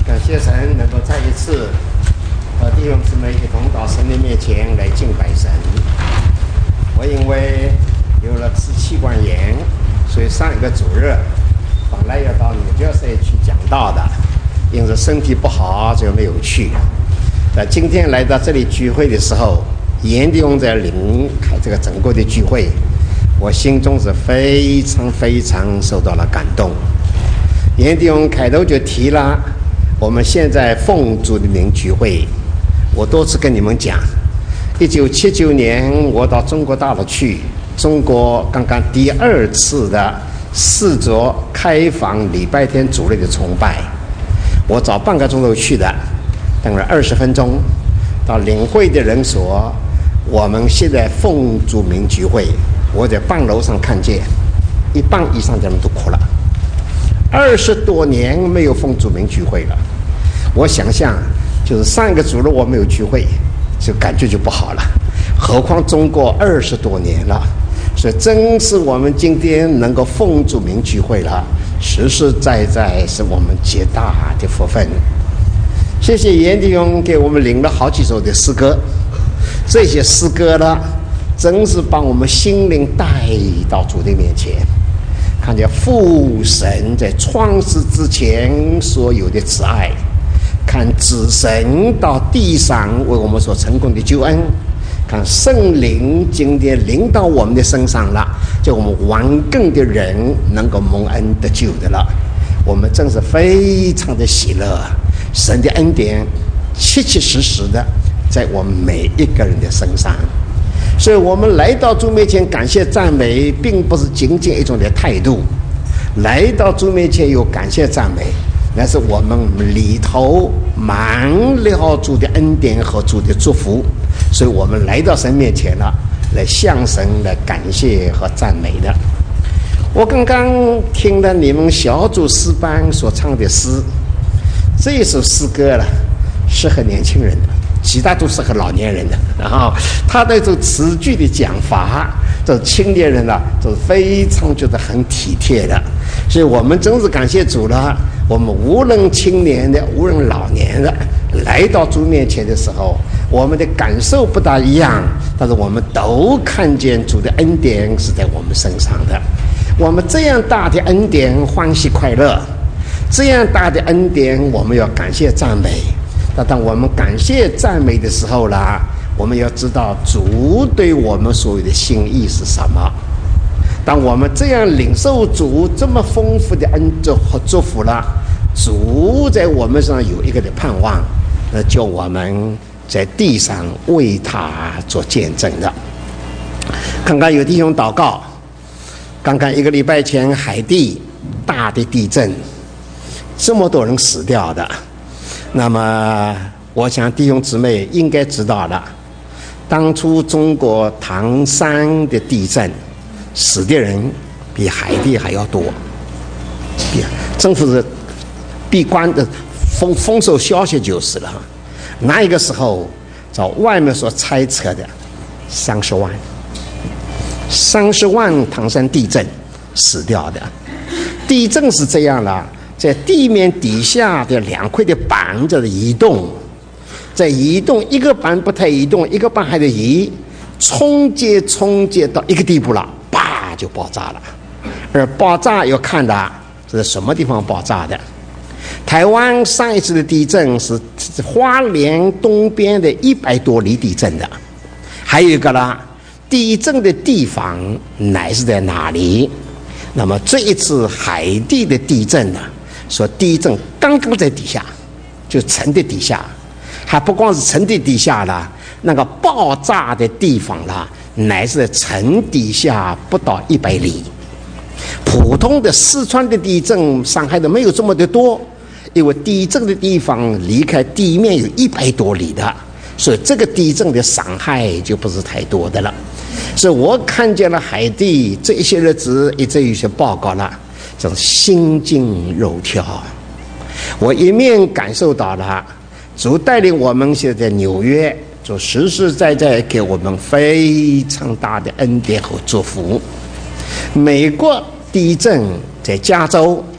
感谢神能够再一次和弟兄姊妹一同到神的面前来敬拜神。我因为有了支气管炎，所以上一个主日本来要到纽约市去讲道的，因为身体不好就没有去。今天来到这里聚会的时候，严弟兄在领开这个整个的聚会，我心中是非常受到了感动。严弟兄开头就提了我们现在奉主的名聚会，我多次跟你们讲，1979年我到中国大陆去，中国刚刚第2次的4座开放礼拜天主日的崇拜，我早半个钟头去的，等了20分钟到领会的人说我们现在奉主名聚会，我在办楼上看见一半以上的人都哭了。20多年没有奉主名聚会了，我想象就是上一个主日我没有聚会，就感觉就不好了，何况中国20多年了。所以真是我们今天能够奉主名聚会了，实实在在是我们极大的福分。谢谢严弟兄给我们领了好几首的诗歌，这些诗歌呢，真是把我们心灵带到主的面前，看见父神在创世之前所有的慈爱，看子神到地上为我们所成功的救恩，看圣灵今天临到我们的身上了，就我们顽梗的人能够蒙恩得救的了，我们真是非常的喜乐。神的恩典切切实实的在我们每一个人的身上，所以我们来到主面前感谢赞美，并不是仅仅一种的态度，来到主面前有感谢赞美，那是我们里头满了主的恩典和主的祝福，所以我们来到神面前了，来向神来感谢和赞美的。我刚刚听了你们小组诗班所唱的诗，这一首诗歌了适合年轻人的，其他都适合老年人的，然后他的这种词句的讲法，这青年人呢都非常觉得很体贴的，所以我们真是感谢主了。我们无论青年的无论老年的来到主面前的时候，我们的感受不大一样，但是我们都看见主的恩典是在我们身上的。我们这样大的恩典欢喜快乐，这样大的恩典我们要感谢赞美。但当我们感谢赞美的时候啦，我们要知道主对我们所有的心意是什么。当我们这样领受主这么丰富的恩祝和祝福了，主在我们身上有一个的盼望，叫我们在地上为他做见证的。刚刚有弟兄祷告，刚刚1个礼拜前海地大的地震，这么多人死掉的，那么我想弟兄姊妹应该知道了，当初中国唐山的地震死的人比海地还要多，政府是闭关的封锁消息就是了。那一个时候照外面所猜测的30万唐山地震死掉的。地震是这样了，在地面底下的2块的板在移动，在移动，一个板不太移动，一个板还得移，冲接到一个地步了，啪就爆炸了。而爆炸要看的是什么地方爆炸的。台湾上一次的地震是花莲东边的100多里地震的。还有一个啦，地震的地方乃是在哪里？那么这一次海地的地震呢，说地震刚刚在底下，就沉在底下，还不光是沉在底下了，那个爆炸的地方啦，乃是在沉底下不到100里。普通的四川的地震伤害的没有这么的多，因为地震的地方离开地面有100多里的，所以这个地震的伤害就不是太多的了。所以我看见了海地这一些日子一直有些报告了，这种心惊肉跳。我一面感受到了主带领我们现在纽约，主实实在在给我们非常大的恩典和祝福。美国地震在加州，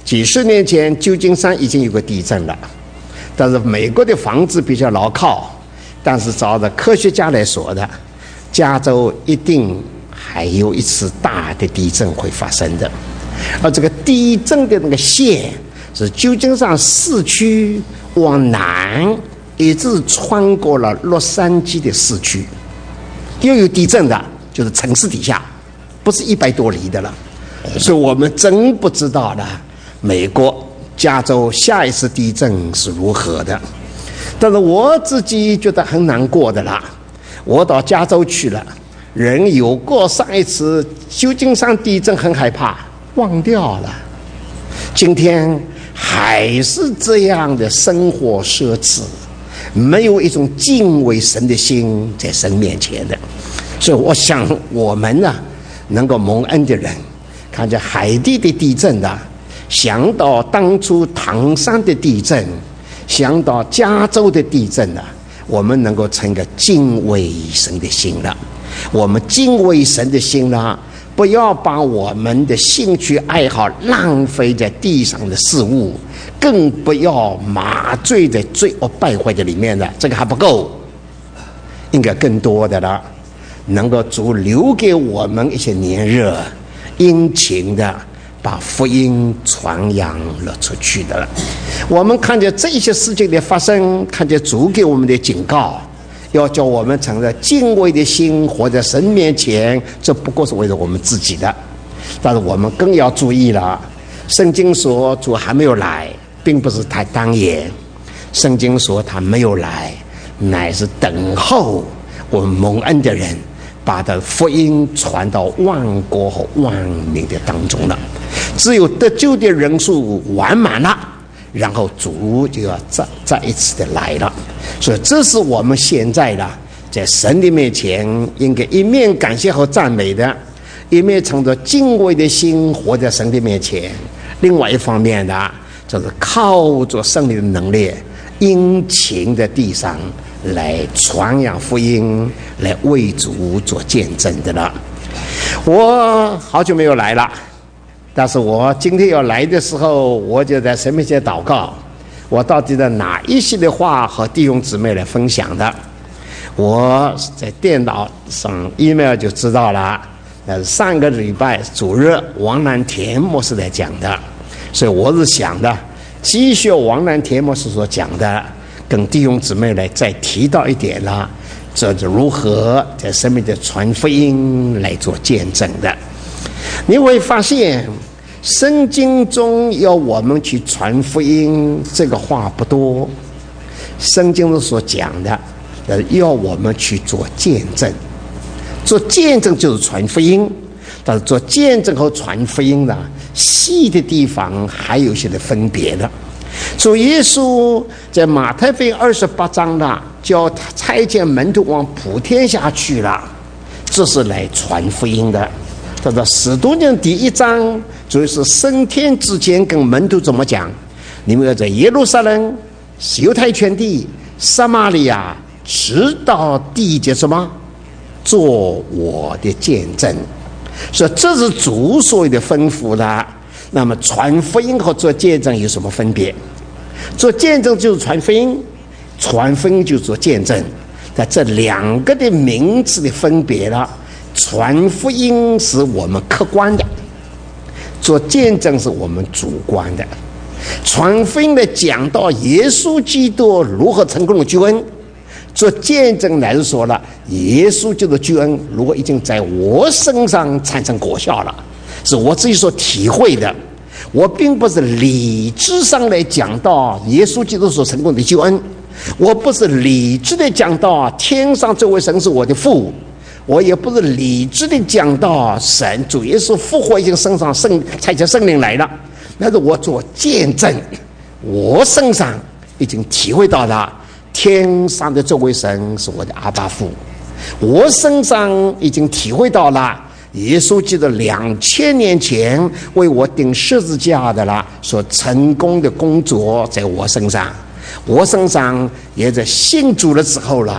几十年前旧金山已经有个地震了，但是美国的房子比较牢靠，但是照着科学家来说的，加州一定还有一次大的地震会发生的。而这个地震的那个线是旧金山市区往南一直穿过了洛杉矶的市区，又有地震的，就是城市底下，不是100多里的了。所以我们真不知道的美国加州下一次地震是如何的。但是我自己觉得很难过的啦，我到加州去了，人有过上一次旧金山地震很害怕，忘掉了。今天还是这样的生活奢侈，没有一种敬畏神的心在神面前的。所以我想我们呢，能够蒙恩的人，看见海地的地震的，想到当初唐山的地震，想到加州的地震的，我们能够成个敬畏神的心了。我们敬畏神的心了，不要把我们的兴趣爱好浪费在地上的事物，更不要麻醉在罪恶败坏的里面的，这个还不够，应该更多的了。能够主留给我们一些年日，殷勤的把福音传扬了出去的了。我们看见这些事情的发生，看见主给我们的警告，要叫我们存着敬畏的心活在神面前，这不过是为了我们自己的。但是我们更要注意了，圣经说主还没有来，并不是他当言，圣经说他没有来，乃是等候我们蒙恩的人把他的福音传到万国和万民的当中了。只有得救的人数完满了，然后主就要再一次的来了。所以这是我们现在的在神的面前应该一面感谢和赞美的，一面存着敬畏的心活在神的面前。另外一方面呢，就是靠着圣灵的能力，殷勤在地上来传扬福音，来为主做见证的了。我好久没有来了，但是我今天要来的时候，我就在神面前祷告，我到底的哪一些的话和弟兄姊妹来分享的。我在电脑上 email 就知道了，那是上个礼拜主日王南田牧师来讲的，所以我是想的继续王南田牧师所讲的，跟弟兄姊妹来再提到一点了，这是如何在生命的传福音来做见证的。你会发现圣经中要我们去传福音这个话不多，圣经所讲的要我们去做见证。做见证就是传福音，但是做见证和传福音呢，细的地方还有一些的分别的。主耶稣在马太福音28章呢，叫他差遣门徒往普天下去了，这是来传福音的。到了使徒行第1章，主要是升天之前跟门徒怎么讲？你们要在耶路撒冷、犹太全地、撒玛利亚，直到地界什么？做我的见证。所以这是主所有的吩咐的。那么传福音和做见证有什么分别？做见证就是传福音，传福音就是做见证。在这两个的名词的分别了，传福音是我们客观的，做见证是我们主观的。传福音的讲到耶稣基督如何成功的救恩，做见证乃是说了耶稣基督的救恩如果已经在我身上产生果效了，是我自己所体会的。我并不是理智上来讲到耶稣基督所成功的救恩，我不是理智的讲到天上这位神是我的父，我也不是理智的讲到神主耶稣复活已经身上差遣圣灵来了，那是我做见证，我身上已经体会到了天上的这位神是我的阿爸父，我身上已经体会到了耶稣基督2000年前为我钉十字架的了所成功的工作在我身上，我身上也在信主了之后了，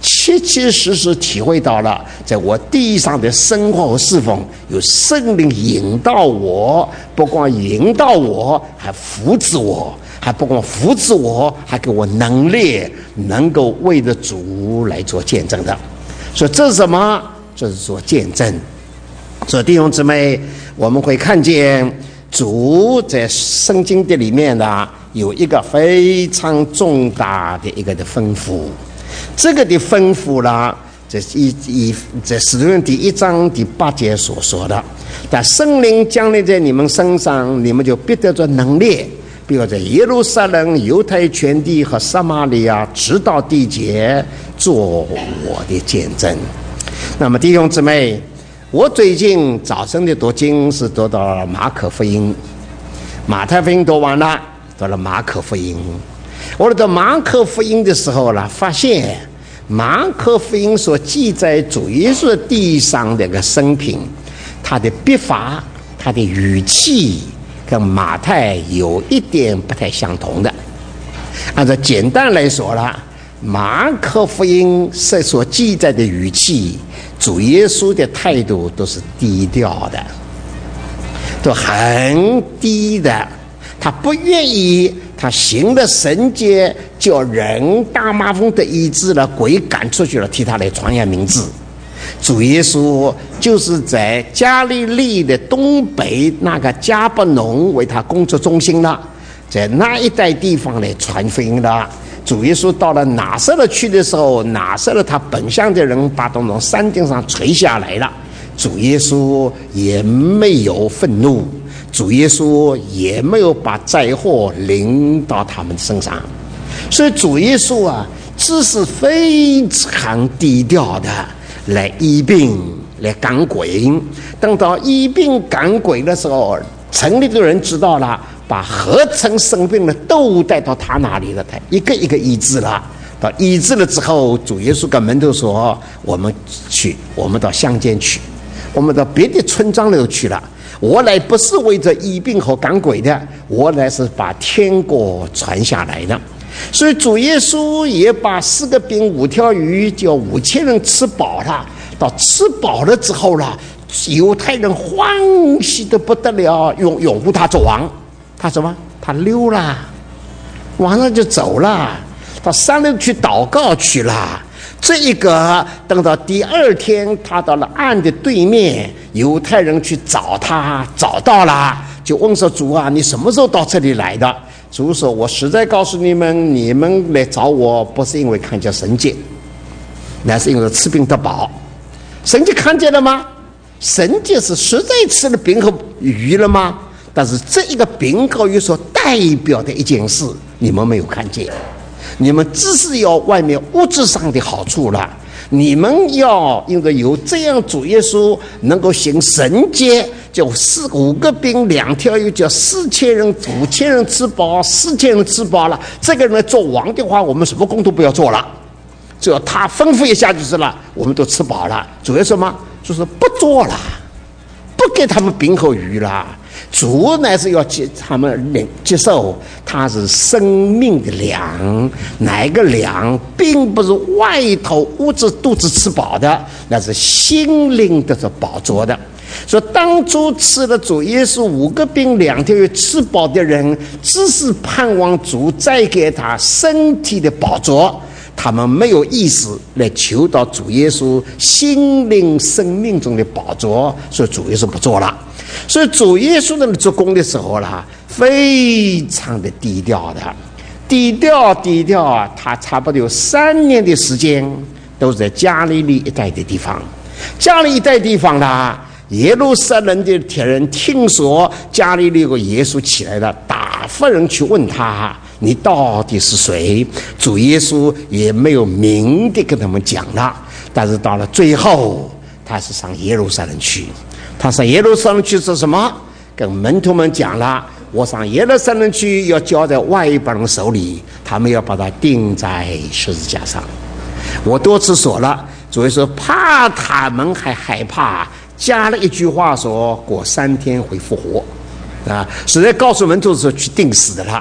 切切实实体会到了，在我地上的生活和侍奉，有圣灵引导我，不光引导我，还扶持我，还不光扶持我，还给我能力，能够为着主来做见证的。所以这是什么？这是做见证。所以弟兄姊妹，我们会看见主在圣经的里面呢，有一个非常重大的一个的吩咐。这个的吩咐呢，在使徒行传第1章第8节所说的，但圣灵降临在你们身上，你们就必得着能力，并要在耶路撒冷、犹太全地和撒玛利亚直到地极，做我的见证。那么弟兄姊妹，我最近早晨的读经是读到了马可福音，马太福音读完了，读了马可福音。我读马可福音的时候呢，发现马可福音所记载主耶稣地上的一个生平，他的笔法、他的语气跟马太有一点不太相同的。按照简单来说了，马可福音所记载的语气，主耶稣的态度都是低调的，都很低的，他不愿意他行的神迹叫人大麻风的医治了，鬼赶出去了，替他来传扬名字。主耶稣就是在加利利的东北那个迦百农为他工作中心了，在那一带地方来传福音的。主耶稣到了拿撒勒去的时候，拿撒勒他本乡的人把他从山顶上垂下来了，主耶稣也没有愤怒，主耶稣也没有把灾祸临到他们身上。所以主耶稣啊，只是非常低调的来医病来赶鬼。等到医病赶鬼的时候，城里的人知道了，把何曾生病的都带到他那里了，他一个一个医治了。到医治了之后，主耶稣跟门徒说，我们到乡间去，我们到别的村庄里去了。我来不是为着医病和赶鬼的，我来是把天国传下来的。所以主耶稣也把4个饼5条鱼叫5000人吃饱了。到吃饱了之后了，犹太人欢喜得不得了，拥护他做王。他什么？他溜了，晚上就走了，到山里去祷告去了。这一个等到第2天，他到了岸的对面，犹太人去找他，找到了，就问说：“主啊，你什么时候到这里来的？”主说：“我实在告诉你们，你们来找我，不是因为看见神迹，那是因为吃饼得饱。神迹看见了吗？神迹是实在吃了饼和鱼了吗？但是这一个饼和鱼所代表的一件事，你们没有看见。你们只是要外面物质上的好处了，你们要因为有这样主耶稣能够行神迹，就5个饼2条鱼，叫4000人5000人吃饱，4000人吃饱了。这个人做王的话，我们什么工都不要做了，只要他吩咐一下就是了，我们都吃饱了。主耶稣嘛，就是不做了，不给他们饼和鱼了。主乃是要他们接受，他是生命的粮。哪个粮并不是外头物质肚子吃饱的，那是心灵的饱足的。所以当初吃了主耶稣5个饼2条鱼吃饱的人，只是盼望主再给他身体的饱足，他们没有意识来求到主耶稣心灵生命中的饱足，所以主耶稣不做了。所以主耶稣在做工的时候啦，非常的低调的，低调啊！他差不多有3年的时间都是在加利利一带的地方。加利利一带地方啦，耶路撒冷的铁人听说加利利有个耶稣起来了，打发人去问他，你到底是谁？主耶稣也没有明的跟他们讲了，但是到了最后，他是上耶路撒冷去。他上耶路撒冷去是什么？跟门徒们讲了，我上耶路撒冷去要交在外邦人手里，他们要把他钉在十字架上。我多次说了，主耶稣怕他们还害怕，加了一句话说过3天会复活啊，实在告诉门徒说去钉死的了。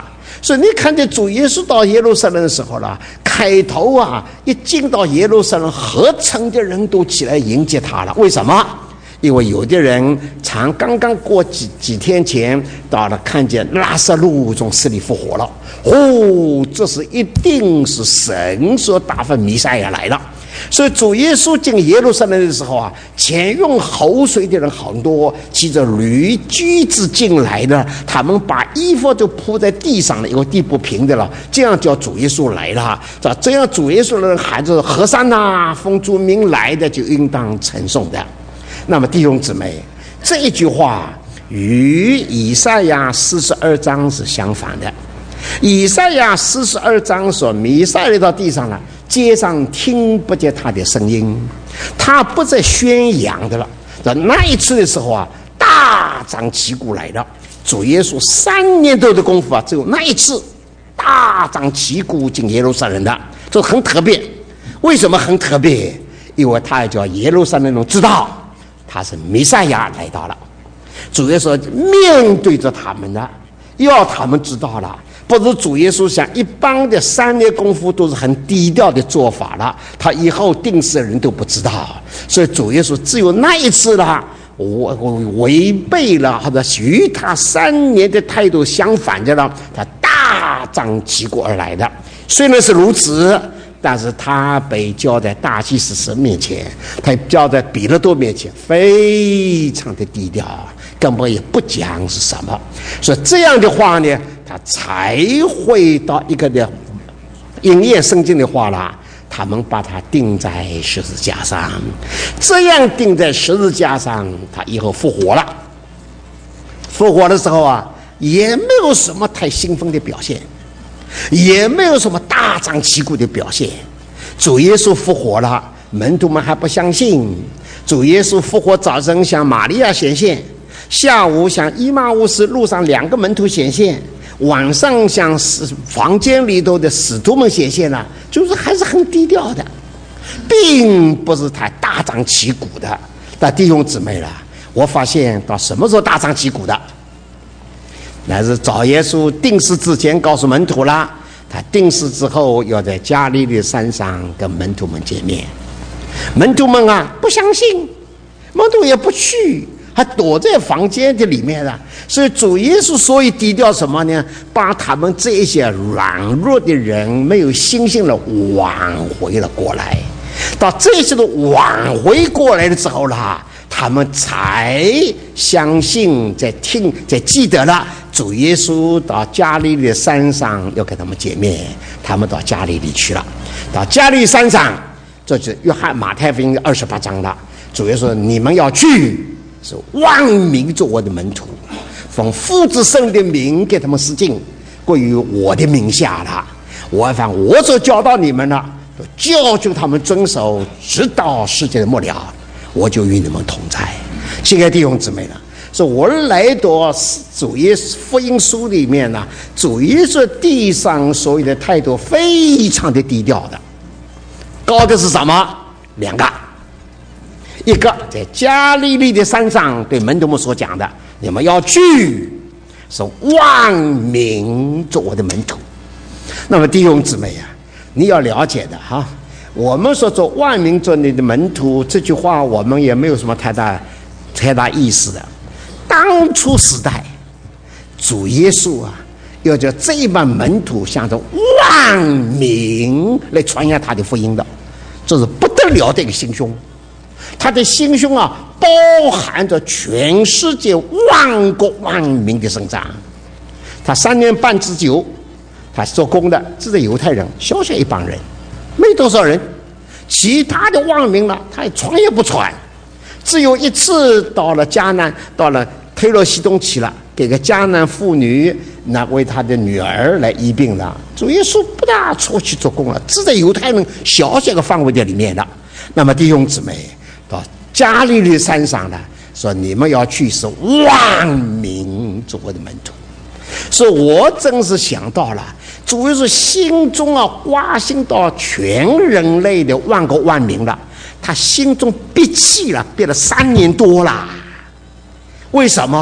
所以你看见主耶稣到耶路撒冷的时候了，开头啊，一进到耶路撒冷，合城的人都起来迎接他了。为什么？因为有的人刚刚过几天前到了，看见拉撒路从死里复活了，这是一定是神所打发弥赛亚来了。所以主耶稣进耶路撒冷的时候啊，前用后随的人很多，骑着驴驹子进来的，他们把衣服都铺在地上了，因为地不平的了，这样叫主耶稣来了。这样主耶稣的人喊着和散那，奉主名来的，就应当称颂的。那么弟兄姊妹，这一句话与以赛亚42章是相反的。以赛亚42章说弥赛亚到地上了，街上听不见他的声音，他不再宣扬的了。那一次的时候啊，大张旗鼓来了。主耶稣3年多的功夫啊，只有那一次大张旗鼓进耶路撒冷的，这很特别。为什么很特别？因为他要叫耶路撒冷人知道他是弥赛亚来到了。主耶稣面对着他们的，要他们知道了。不是主耶稣像一般的3年功夫都是很低调的做法了，他以后定死的人都不知道。所以主耶稣只有那一次了，我违背了或者与他3年的态度相反的了，他大张旗鼓而来的。虽然是如此，但是他被交在大祭司神面前，他交在彼拉多面前，非常的低调，根本也不讲是什么。所以这样的话呢，他才会到一个的应验圣经的话啦，他们把他钉在十字架上，这样钉在十字架上，他以后复活了。复活的时候啊，也没有什么太兴奋的表现，也没有什么大张旗鼓的表现。主耶稣复活了，门徒们还不相信。主耶稣复活早晨向玛利亚显现，下午向以马忤斯路上2个门徒显现，晚上向房间里头的使徒们显现了，就是还是很低调的，并不是太大张旗鼓的。但弟兄姊妹了，我发现到什么时候大张旗鼓的？那是早耶稣定死之前告诉门徒了，他定死之后要在加利利山上跟门徒们见面。门徒们啊不相信，门徒也不去，还躲在房间的里面了。所以主耶稣所以低调什么呢？把他们这一些软弱的人没有信心了挽回了过来。到这些都挽回过来的时候啦，他们才相信，在记得了主耶稣到加利利山上要跟他们见面，他们到加利利去了。到加利利山上，这就是约翰马太福音28章了。主耶稣说：“你们要去，是万民做我的门徒，奉父子圣的名给他们施浸，归于我的名下了。我所教导你们了，教训他们遵守，直到世界的末了，我就与你们同在。”亲爱的弟兄姊妹了，说我来到主耶稣福音书里面呢，主耶稣地上所有的态度非常的低调的。高的是什么？2个，一个在加利利的山上对门徒们所讲的，你们要去，是万民做我的门徒。那么弟兄姊妹啊，你要了解的哈，我们说做万民做你的门徒这句话，我们也没有什么太大意思的。当初时代，主耶稣啊，要叫这一帮门徒向着万民来传扬他的福音的，这是不得了的一个心胸。他的心胸啊，包含着全世界万国万民的生长。他3年半之久，他做工的只是犹太人，小小一帮人，没多少人。其他的万民呢，他也传也不传。只有一次到了迦南，到了推罗西东去了，给个迦南妇女那为他的女儿来医病了。主耶稣不大出去做工了，只在犹太人小小个范围的里面了。那么弟兄姊妹，到加利利山上呢，说你们要去，是万民做我的门徒。所以我真是想到了，主耶稣心中啊挂心到全人类的万国万民了。他心中憋气了，憋了3年多了。为什么？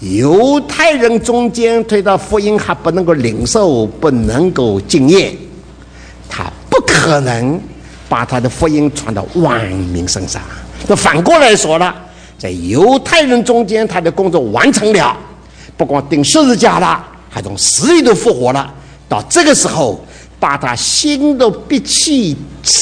犹太人中间对他福音还不能够领受，不能够经验，他不可能把他的福音传到万民身上。那反过来说了，在犹太人中间他的工作完成了，不光钉十字架了，还从死里都复活了。到这个时候，把他心都憋气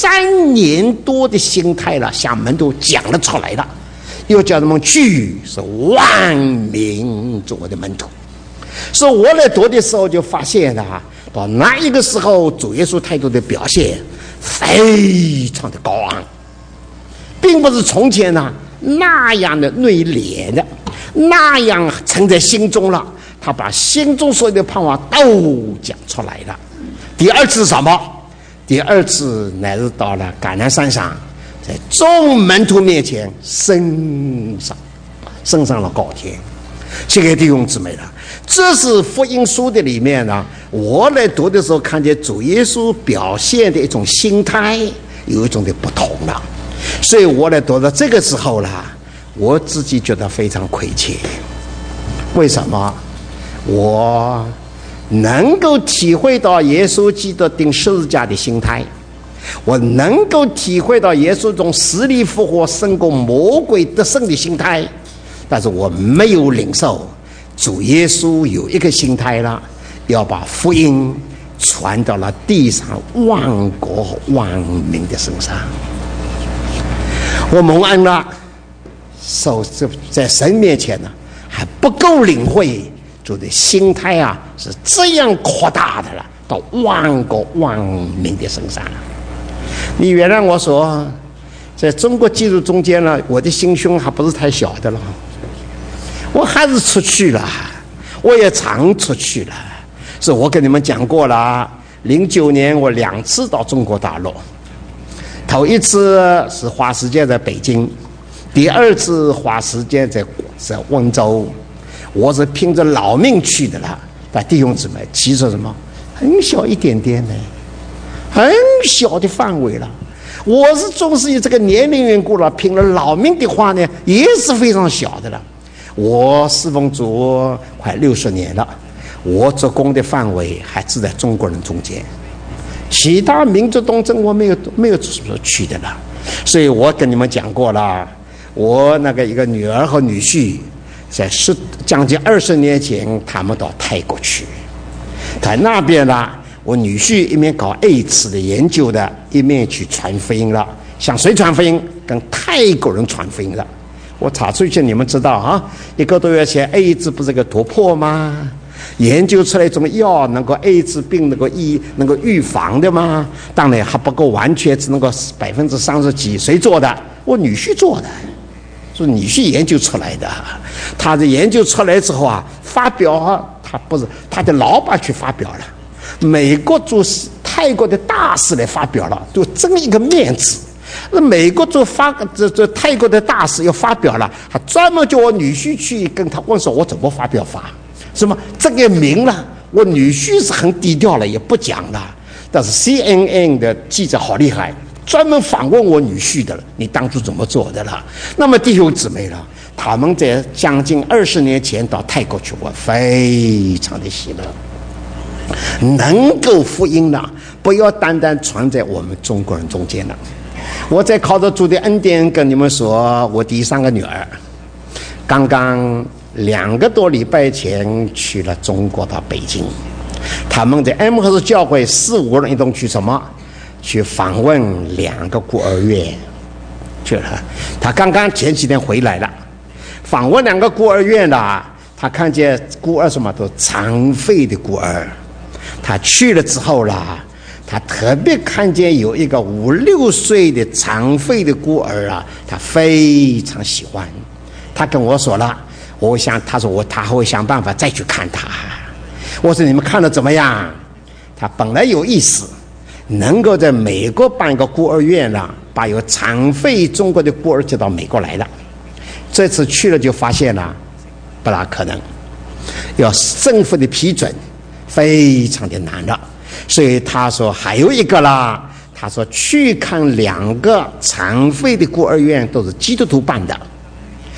3年多的心态了，向门徒讲了出来了，又叫他们去，是万民做我的门徒。所以我来读的时候就发现了，到那一个时候，主耶稣态度的表现非常的高昂，并不是从前呢那样的内敛的，那样沉在心中了。他把心中所有的盼望都讲出来了。第二次是什么？第二次乃是到了橄榄山上，在众门徒面前升上了高天。这个弟兄姊妹了，这是福音书的里面呢，我来读的时候看见主耶稣表现的一种心态有一种的不同了。所以我来读到这个时候了，我自己觉得非常亏欠。为什么？我能够体会到耶稣基督钉十字架的心态，我能够体会到耶稣从死里复活胜过魔鬼得胜的心态，但是我没有领受主耶稣有一个心态了，要把福音传到了地上万国万民的身上。我蒙恩了，在神面前呢还不够领会主的心态啊，是这样扩大的了，到万国万民的身上了。你原谅我说，在中国基督中间呢，我的心胸还不是太小的了，我还是出去了，我也常出去了。是我跟你们讲过了，09年我2次到中国大陆，头一次是花时间在北京，第二次花时间在温州。我是拼着老命去的了。但弟兄姊妹，其实什么很小一点点的，很小的范围了。我是总是以这个年龄缘故了，拼了老命的话呢，也是非常小的了。我侍奉主快60年了，我做工的范围还是在中国人中间，其他民族东征我没有去的了。所以我跟你们讲过了，我那个一个女儿和女婿，在将近20年前，他们到泰国去，在那边呢，我女婿一面搞 AIDS 的研究的，一面去传福音了。向谁传福音？跟泰国人传福音了。我查出去，你们知道啊，1个多月前 AIDS 不是个突破吗？研究出来一种药，能够 AIDS 病能够预防的吗？当然还不够完全，只能够30%几。谁做的？我女婿做的。是女婿研究出来的。他的研究出来之后啊，发表啊，他不是他的老板去发表了，美国驻泰国的大使来发表了，就争一个面子。那美国这泰国的大使又发表了，还专门叫我女婿去跟他问说，我怎么发表法？什么这个明了，我女婿是很低调了，也不讲了。但是 CNN 的记者好厉害，专门访问我女婿的了，你当初怎么做的了？那么弟兄姊妹了，他们在将近20年前到泰国去，我非常的喜乐，能够福音了，不要单单传在我们中国人中间了。我在靠着主的恩典跟你们说，我第3个女儿刚刚2个多礼拜前去了中国到北京，他们在 M 和教会4、5个人一同去什么？去访问2个孤儿院去了。他刚刚前几天回来了，访问2个孤儿院了。他看见孤儿什么都残废的孤儿，他去了之后啦，他特别看见有一个5、6岁的残废的孤儿啊，他非常喜欢。他跟我说了，他说他会想办法再去看他。我说你们看得怎么样？他本来有意思，能够在美国办一个孤儿院了，把有残废中国的孤儿接到美国来了。这次去了就发现了，不大可能，要政府的批准，非常的难了。所以他说还有一个啦，他说去看2个残废的孤儿院都是基督徒办的，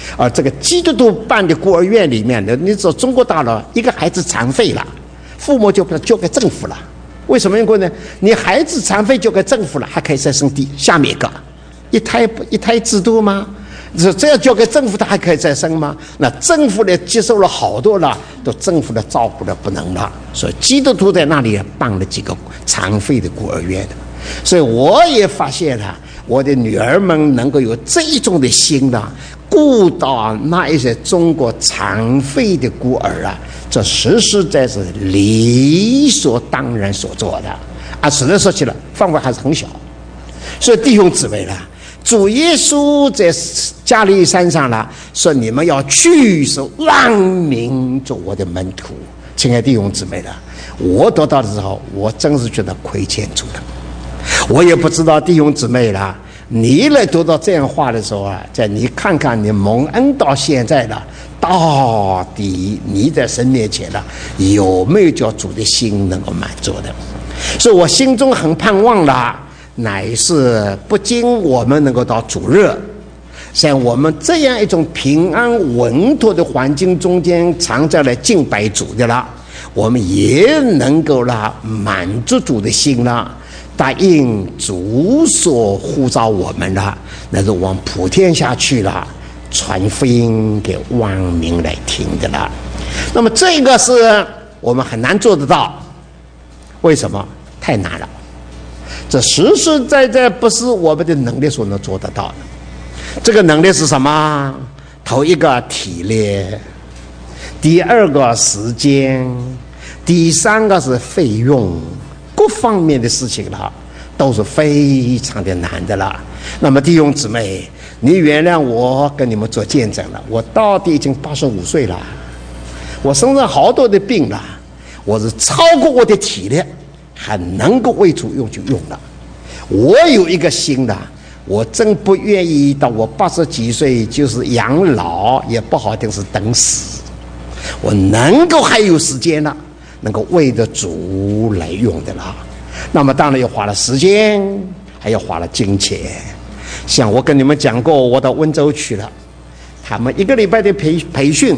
而这个基督徒办的孤儿院里面的，你说中国大陆一个孩子残废了，父母就把他交给政府了。为什么呢？你孩子残废交给政府了，还可以再生下面一胎制度吗？这样交给政府，他还可以再生吗？那政府呢接受了好多了，都政府的照顾的不能了。所以基督徒在那里办了几个残废的孤儿院的。所以我也发现了，我的女儿们能够有这种的心呢，顾到那一些中国残废的孤儿啊，这实实在在是理所当然所做的啊。只能说起来，范围还是很小。所以弟兄姊妹啦，主耶稣在加利利山上了，说你们要去，使万民做我的门徒。亲爱的弟兄姊妹啦，我得到的时候，我真是觉得亏欠主了。我也不知道弟兄姊妹啦，你来读到这样话的时候啊，在你看看你蒙恩到现在了，到底你在神面前了，有没有叫主的心能够满足的？所以我心中很盼望了，乃是不仅我们能够到主日，像我们这样一种平安稳妥的环境中间常在来敬拜主的了，我们也能够啦满足主的心了，答应主所呼召我们了，那是往普天下去了，传福音给万民来听的了。那么这个是我们很难做得到，为什么？太难了，这实实在在不是我们的能力所能做得到的。这个能力是什么？头一个体力，第二个时间，第三个是费用，各方面的事情了，都是非常的难的了。那么弟兄姊妹，你原谅我跟你们做见证了，我到底已经85岁了，我身上好多的病了，我是超过我的体力，还能够为主用就用了。我有一个心的，我真不愿意到我80几岁就是养老，也不好听是等死。我能够还有时间了，能够为着主来用的啦。那么当然要花了时间，还要花了金钱。像我跟你们讲过，我到温州去了，他们1个礼拜的培训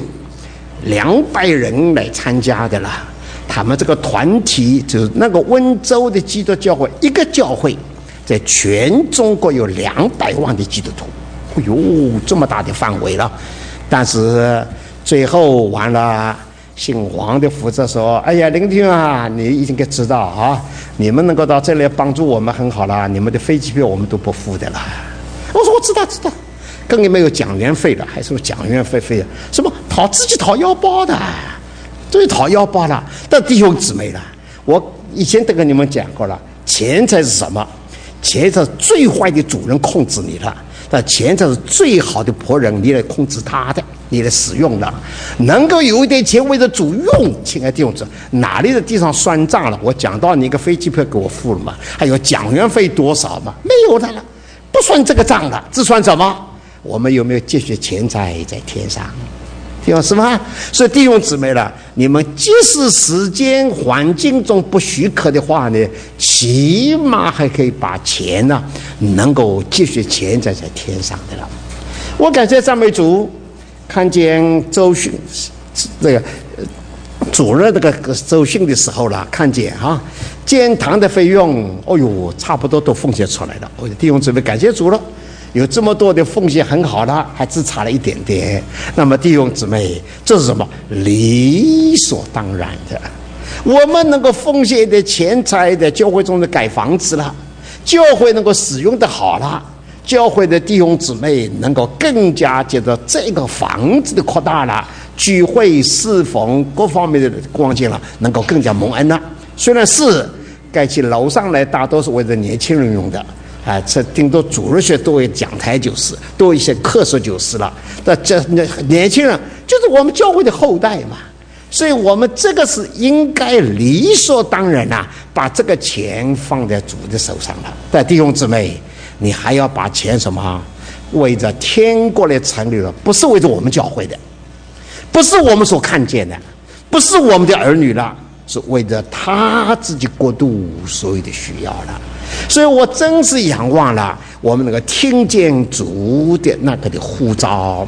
，200人来参加的啦。他们这个团体就是那个温州的基督教会，一个教会在全中国有200万的基督徒，哎呦，这么大的范围了。但是最后完了，姓黄的负责说：“哎呀，林听啊，你应该知道啊，你们能够到这里帮助我们很好了，你们的飞机票我们都不付的了。”我说：“我知道，跟你们有讲员费的，还是讲员费什么自己掏腰包的。”最讨腰包了。但弟兄姊妹了，我以前都跟你们讲过了，钱财是什么？钱财是最坏的主人控制你了，但钱财是最好的仆人，你来控制他的，你来使用的。能够有一点钱为了主用，亲爱的弟兄姊妹，哪里的地上算账了？我讲到你一个飞机票给我付了嘛，还有讲员费多少嘛？没有的了，不算这个账了，只算什么？我们有没有积蓄钱财在天上？弟兄是吗？所以弟兄姊妹了，你们即使时间环境中不许可的话呢，起码还可以把钱呢能够积蓄钱在天上的了。我感谢赞美主，看见周训这个主任这个周训的时候了，看见建堂的费用，哦呦，差不多都奉献出来了。我的弟兄姊妹，感谢主了。有这么多的奉献很好了，还只差了一点点。那么弟兄姊妹，这是什么？理所当然的。我们能够奉献的钱财在教会中的盖房子了，教会能够使用的好了，教会的弟兄姊妹能够更加觉得这个房子的扩大了，聚会侍奉各方面的光景了，能够更加蒙恩了。虽然是盖起楼上来大多是为了年轻人用的。这顶多主日学多一讲台就是，多一些课室就是了。但这年轻人就是我们教会的后代嘛，所以我们这个是应该理所当然把这个钱放在主的手上了。但弟兄姊妹，你还要把钱什么？为着天国来成立了，不是为着我们教会的，不是我们所看见的，不是我们的儿女了，是为着他自己国度所有的需要了。所以我真是仰望了我们能够听见主的那个的呼召，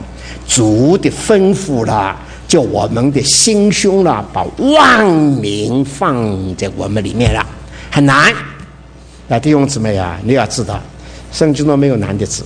主的吩咐了，叫我们的心胸了，把万民放在我们里面了，很难。弟兄姊妹啊，你要知道，圣经中没有难的字，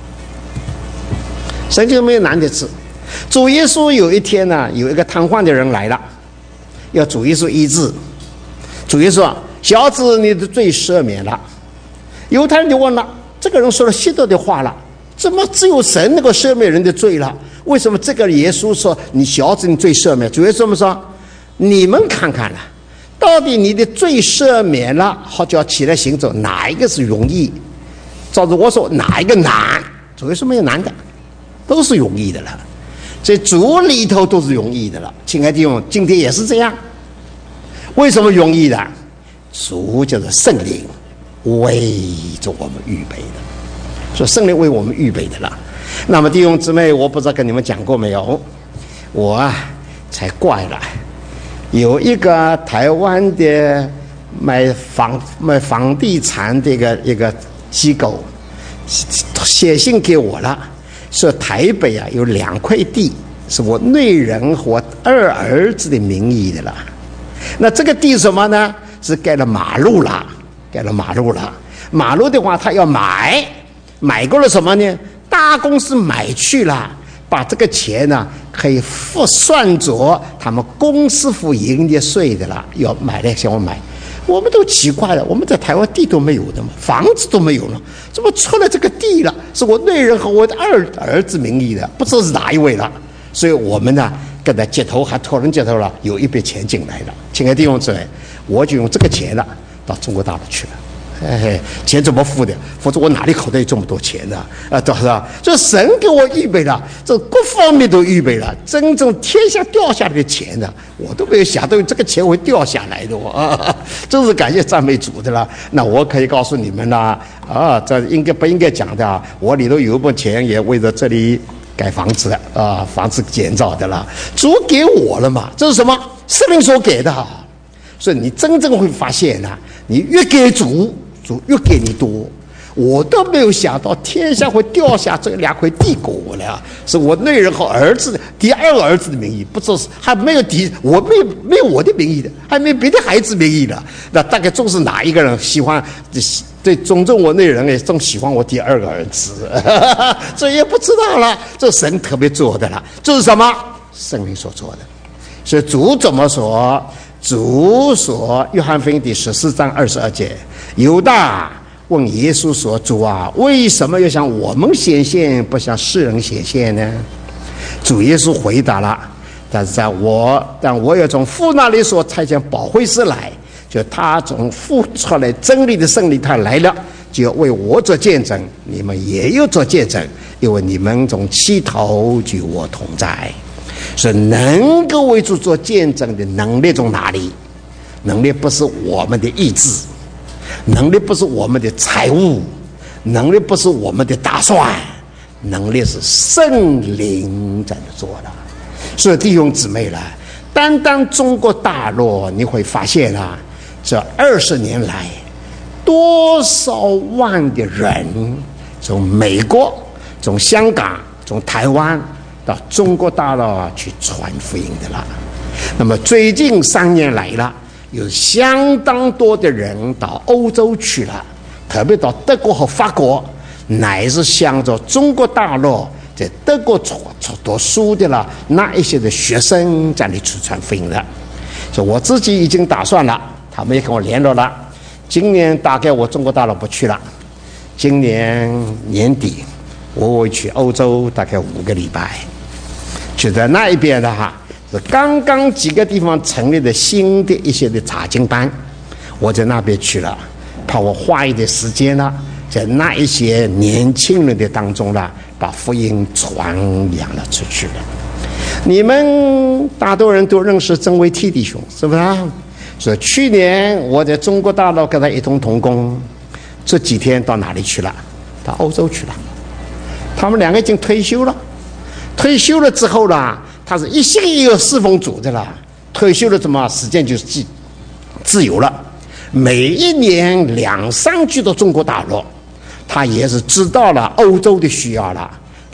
圣经中没有难的字。主耶稣有一天呢，有一个瘫痪的人来了，要主耶稣医治。主耶稣说：“小子，你的罪赦免了。”犹太人就问了：“这个人说了许多的话了，怎么只有神能够赦免人的罪了？为什么这个耶稣说你小子你罪赦免？”主耶稣说：“你们看看了，到底你的罪赦免了，好叫起来行走，哪一个是容易？照着我说，哪一个难？”主耶稣没有难的，都是容易的了。所以主里头都是容易的了。亲爱的弟兄，今天也是这样。为什么容易的？主就是圣灵为着我们预备的，所以圣灵为我们预备的了。那么弟兄姊妹，我不知道跟你们讲过没有，我才怪了。有一个台湾的卖房地产的一个机构写信给我了，说台北有2块地是我内人和我2儿子的名义的了。那这个地是什么呢？是盖了马路了，马路的话他要买过了什么呢？大公司买去了，把这个钱呢可以算着他们公司付营业税的了，要买来向我买。我们都奇怪了，我们在台湾地都没有的嘛，房子都没有了，怎么出了这个地了？是我内人和我的2儿子名义的，不知道是哪一位了。所以我们呢跟他接头，还托人接头了，有一笔钱进来了。亲爱的弟兄姊妹，我就用这个钱了到中国大陆去了。钱怎么付的？否则我哪里口袋有这么多钱呢？对吧？这神给我预备了，这各方面都预备了。真正天下掉下来的钱呢，我都没有想到这个钱会掉下来的真是感谢赞美主的了。那我可以告诉你们了这应该不应该讲的？我里头有一部分钱也为了这里盖房子房子建造的了。主给我了嘛？这是什么？圣灵所给的。所以你真正会发现你越给主越给你多。我都没有想到天下会掉下这2块地给我了，是我内人和儿子第2个儿子的名义，不知道是还没有我没有我的名义的，还没有别的孩子名义的。那大概总是哪一个人喜欢对种我内人也总喜欢我第2个儿子这也不知道了。这神特别做的了，这是什么？圣灵所做的。所以主怎么说？主说，约翰福音第14章22节，犹大问耶稣说：“主啊，为什么要向我们显现，不向世人显现呢？”主耶稣回答了：“但我要从父那里所差遣保惠师来，就他从父出来真理的圣灵，他来了，就要为我做见证。你们也要做见证，因为你们从起头就与我同在。”所以能够为主做见证的能力从哪里？能力不是我们的意志，能力不是我们的财务，能力不是我们的打算，能力是圣灵在那做的。所以弟兄姊妹了，单单中国大陆你会发现这20年来多少万的人从美国、从香港、从台湾到中国大陆去传福音的了。那么最近3年来了，有相当多的人到欧洲去了，特别到德国和法国，乃是向着中国大陆在德国读书的了那一些的学生在那里去传福音了。所以我自己已经打算了，他们也跟我联络了，今年大概我中国大陆不去了，今年年底我会去欧洲大概5个礼拜，就在那一边的是刚刚几个地方成立的新的一些的查经班，我在那边去了，怕我花一点时间了，在那一些年轻人的当中了，把福音传扬了出去了。你们大多人都认识曾维梯弟兄，是不是所以去年我在中国大陆跟他一同同工，这几天到哪里去了？到欧洲去了。他们2个已经退休了，退休了之后呢，他是一心一意侍奉主的了。退休了怎么时间就自由了，每一年2-3句到中国大陆，他也是知道了欧洲的需要了，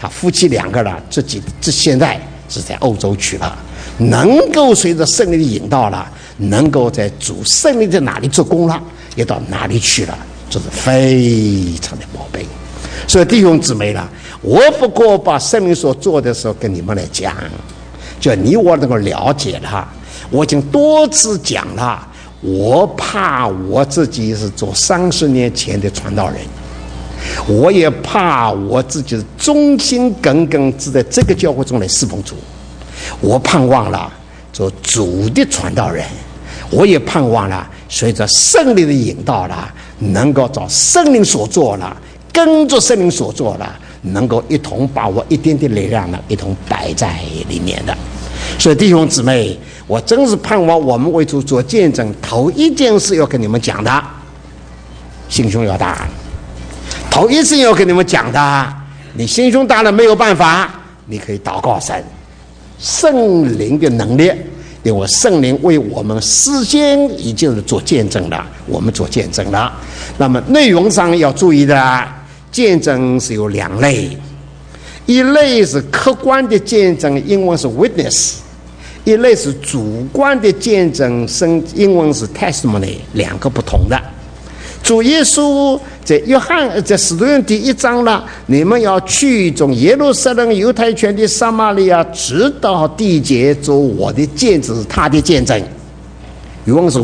他夫妻2个了，现在是在欧洲去了，能够随着圣灵的引导了，能够在主圣灵在哪里做工了，也到哪里去了，这是非常的宝贝。所以弟兄姊妹了，我不过把圣灵所做的时候跟你们来讲，就你我能够了解了。我已经多次讲了，我怕我自己是做30年前的传道人，我也怕我自己是忠心耿耿只在这个教会中来侍奉主。我盼望了做主的传道人，我也盼望了随着圣灵的引导了，能够照圣灵所做了，跟着圣灵所做了，能够一同把我一点点力量呢一同摆在里面的。所以弟兄姊妹，我真是盼望我们为主做见证，头一件事要跟你们讲的，心胸要大。头一次要跟你们讲的，你心胸大了没有办法，你可以祷告神，圣灵的能力，因为圣灵为我们事先已经做见证了，我们做见证了。那么内容上要注意的，见证是有2类，一类是客观的见证，英文是 witness， 一类是主观的见证，英文是 testimony， 2个不同的。主耶稣在使徒行第1章了，你们要去从耶路撒冷、犹太全地、撒玛利亚，直到地极，做我的见证，他的见证。原文是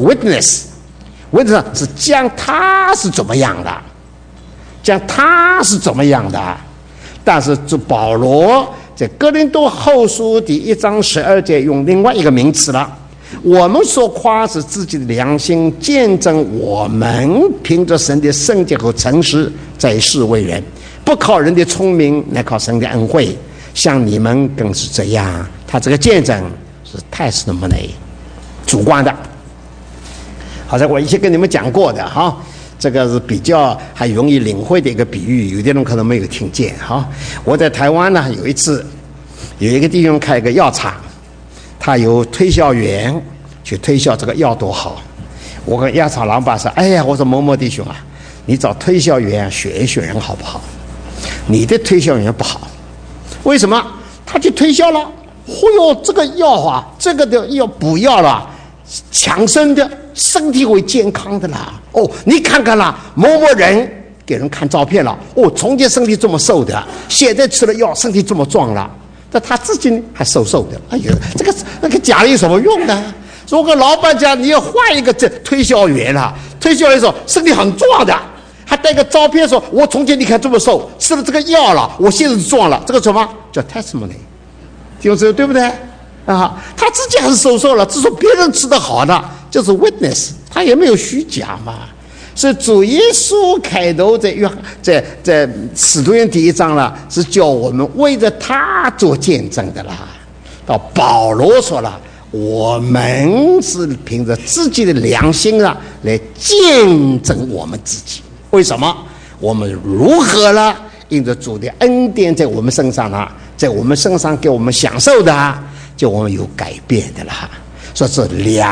witness 是讲他是怎么样的，讲他是怎么样的。但是这保罗在哥林多后书第1章12节用另外一个名词了。我们所夸是自己的良心，见证我们凭着神的圣洁和诚实在世为人，不靠人的聪明，乃靠神的恩惠。像你们更是这样。他这个见证是testimony，主观的。好像我以前跟你们讲过的哈，这个是比较还容易领会的一个比喻，有的人可能没有听见哈。我在台湾呢，有一次有一个弟兄开一个药厂，他有推销员去推销这个药多好。我跟药厂老板说：“哎呀，我说某某弟兄啊，你找推销员选一选人好不好？你的推销员不好，为什么？他去推销了，哟，这个药啊，这个的药补药了，强身的，身体会健康的啦。哦，你看看啦，某某人给人看照片了，哦，从前身体这么瘦的，现在吃了药，身体这么壮了。”但他自己还瘦瘦的，哎呀，那个假的有什么用呢？如果老板讲你要换一个这推销员了，推销员说身体很壮的，还带个照片说，我从前你看这么瘦，吃了这个药了，我现在是壮了，这个什么叫 testimony， 就是对不对啊？他自己还是瘦瘦了，只说别人吃得好的，就是 witness， 他也没有虚假嘛。所以主耶稣开头在使徒行第1章了，是叫我们为着他做见证的啦。到保罗说了，我们是凭着自己的良心啊来见证我们自己。为什么？我们如何了？因着主的恩典在我们身上啊，在我们身上给我们享受的啊，就我们有改变的啦。说这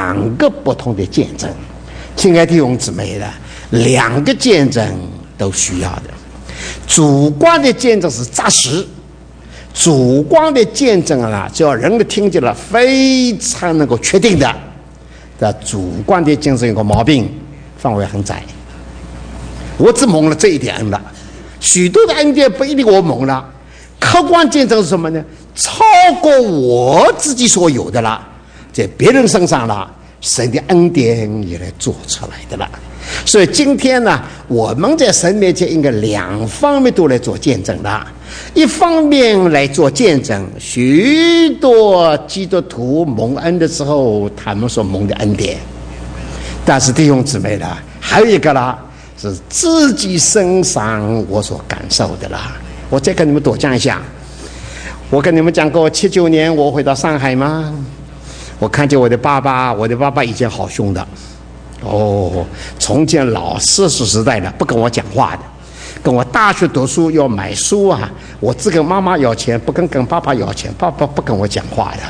2个不同的见证，亲爱的弟兄姊妹的。2个见证都需要的。主观的见证是扎实，主观的见证啊，只要人都听见了，非常能够确定的。但主观的见证有个毛病，范围很窄。我只蒙了这一点恩了，许多的恩典不一定我蒙了。客观见证是什么呢？超过我自己所有的了，在别人身上了，神的恩典也来做出来的了。所以今天呢，我们在神面前应该2方面都来做见证的。一方面来做见证，许多基督徒蒙恩的时候，他们所蒙的恩典。但是弟兄姊妹啦，还有一个啦，是自己身上我所感受的啦。我再跟你们多讲一下。我跟你们讲过，79年我回到上海吗？我看见我的爸爸以前好凶的。哦，从前老师时代的，不跟我讲话的，跟我大学读书要买书啊，我只跟妈妈要钱，不跟爸爸要钱，爸爸不跟我讲话的。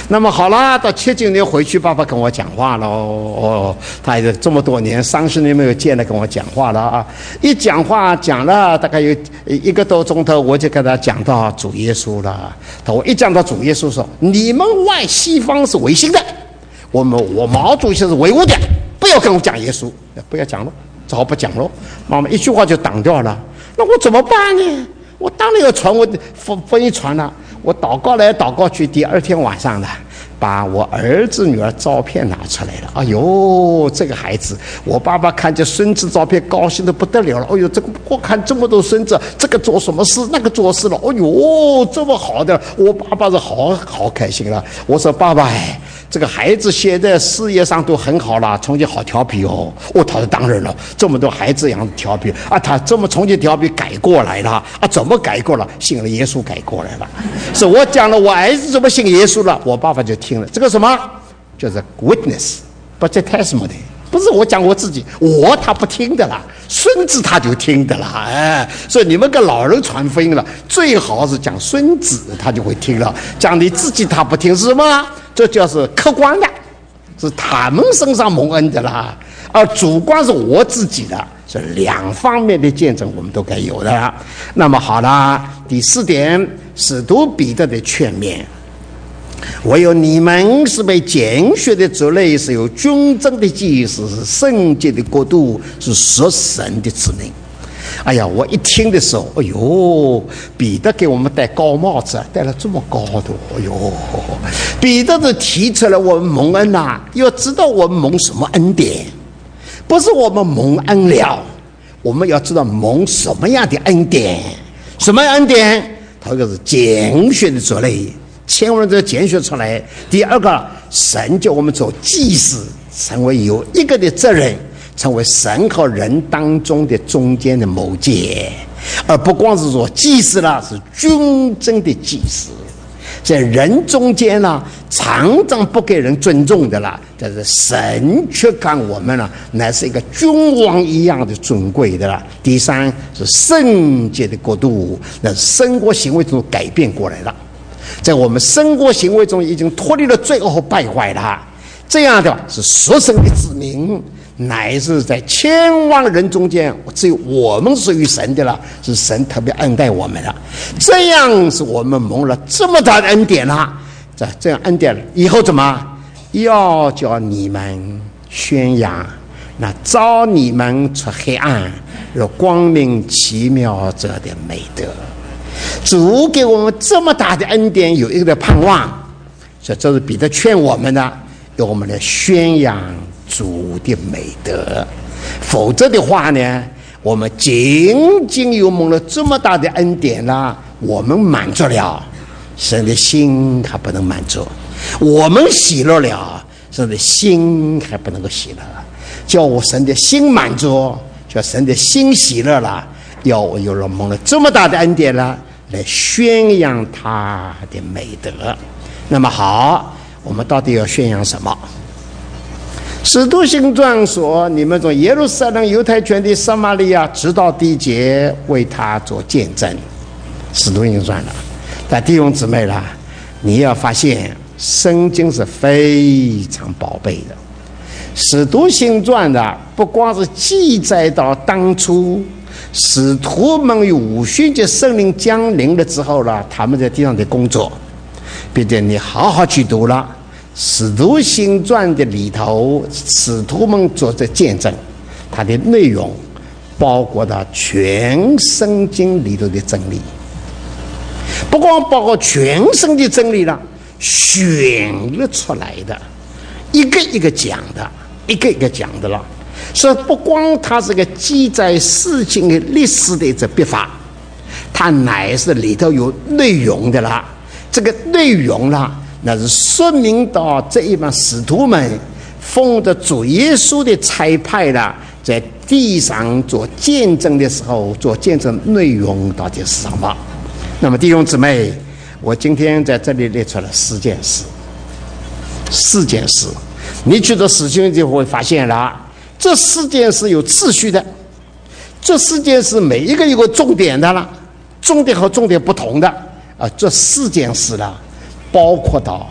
那么好了，到79年回去，爸爸跟我讲话了。哦，他也这么多年30年没有见了，跟我讲话了啊！一讲话讲了大概有1个多钟头，我就跟他讲到主耶稣了。我一讲到主耶稣说：“你们外西方是唯心的，我毛主席是唯物的，不要跟我讲耶稣，不要讲了，只好不讲了。”妈妈一句话就挡掉了。那我怎么办呢？我当然要传，我福音传了。我祷告来祷告去，第2天晚上呢，把我儿子女儿照片拿出来了。哎呦，这个孩子，我爸爸看见孙子照片，高兴得不得了了。哎呦，这个我看这么多孙子，这个做什么事，那个做事了。哎呦，这么好的，我爸爸是好开心了。我说爸爸，这个孩子现在事业上都很好了，从前好调皮哦。他说当然了，这么多孩子一样调皮啊，他这么从前调皮改过来了啊，怎么改过了？信了耶稣改过来了。是我讲了，我儿子怎么信耶稣了？我爸爸就听了。这个什么？就是 witness， 不是 testimony， 不是我讲我自己，他不听的啦，孙子他就听的啦。所以你们跟老人传福音了，最好是讲孙子，他就会听了。讲你自己他不听是什么？这就是客观的，是他们身上蒙恩的啦。而主观是我自己的，是2方面的见证，我们都该有的啦。那么好了，第4点，使徒彼得的劝勉。唯有你们是被拣选的族类，是有君尊的祭司，是圣洁的国度，是属神的子民。哎呀，我一听的时候，哎呦，彼得给我们戴高帽子，戴了这么高的，哎呦，彼得就提出了我们蒙恩呐，要知道我们蒙什么恩典，不是我们蒙恩了，我们要知道蒙什么样的恩典。什么恩典？头一个是拣选的族类，千万人拣选出来。第2个，神叫我们做祭司，成为有一个的责任，成为神和人当中的中间的某界，而不光是说祭司了，是君尊的祭司。在人中间呢，常常不给人尊重的啦，但是神却看我们呢，乃是一个君王一样的尊贵的啦。第3是圣洁的国度，那生活行为中改变过来了，在我们生活行为中已经脱离了罪恶和败坏了，这样的是属神的子民，乃是在千万人中间，只有我们属于神的了，是神特别恩待我们了。这样是我们蒙了这么大的恩典了。这样恩典以后怎么？要叫你们宣扬那召你们出黑暗入光明奇妙者的美德。主给我们这么大的恩典，有一个盼望，所以这是彼得劝我们的，要我们来宣扬主的美德。否则的话呢，我们仅仅有蒙了这么大的恩典了，我们满足了，神的心还不能满足；我们喜乐了，神的心还不能够喜乐。叫我神的心满足，叫神的心喜乐了，要我有了蒙了这么大的恩典了，来宣扬他的美德。那么好，我们到底要宣扬什么？使徒行传说，你们从耶路撒冷、犹太全地、撒玛利亚直到地极，为他做见证。使徒行传了。但弟兄姊妹啦，你要发现圣经是非常宝贝的。使徒行传的不光是记载到当初使徒们与五旬节圣灵降临了之后了，他们在地上的工作，并且你好好去读了使徒行传的里头，使徒们做的见证，它的内容包括到全圣经里头的真理，不光包括全圣经真理了，选了出来的，一个一个讲的，一个一个讲的了。所以不光它是个记载事情的历史的这笔法，它乃是里头有内容的啦。这个内容啦，那是说明到这一帮使徒们奉着主耶稣的差派啦，在地上做见证的时候，做见证内容到底是什么？那么弟兄姊妹，我今天在这里列出了4件事。4件事，你去做使徒就会发现了，这4件事有次序的，这4件事每一个有个重点的了，重点和重点不同的啊。这4件事了，包括到